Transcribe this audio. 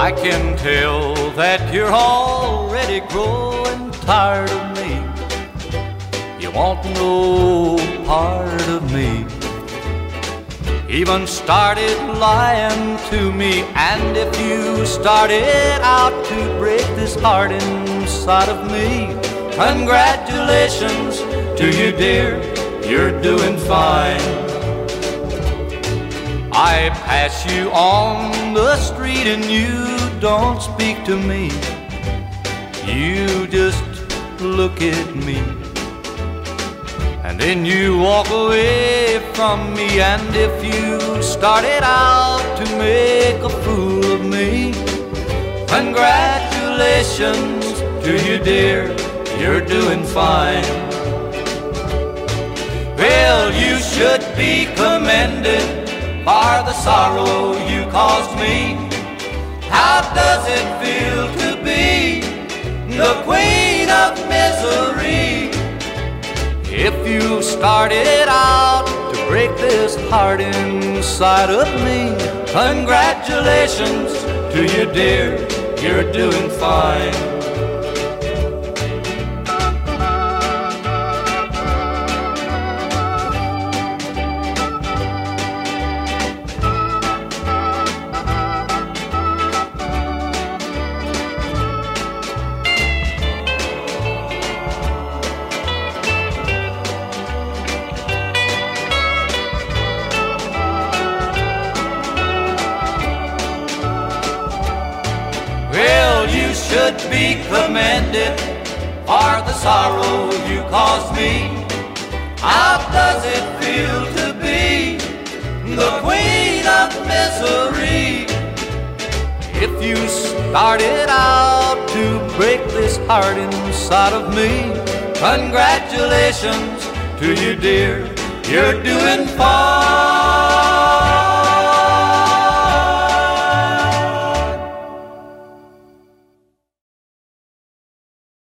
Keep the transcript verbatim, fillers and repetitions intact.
I can tell that you're already growing tired of me. You want no part of me. Even started lying to me. And if you started out to break this heart inside of me, congratulations to you, dear, you're doing fine. I pass you on the street and you don't speak to me. You just look at me, and then you walk away from me. And if you started out to make a fool of me, congratulations to you, dear, you're doing fine. Well, you should be commended for the sorrow you caused me. How does it feel to be the queen of misery? If you started out to break this heart inside of me, congratulations to you, dear, you're doing fine. Should be commended for the sorrow you caused me. How does it feel to be the queen of misery? If you started out to break this heart inside of me, congratulations to you, dear, you're doing fine.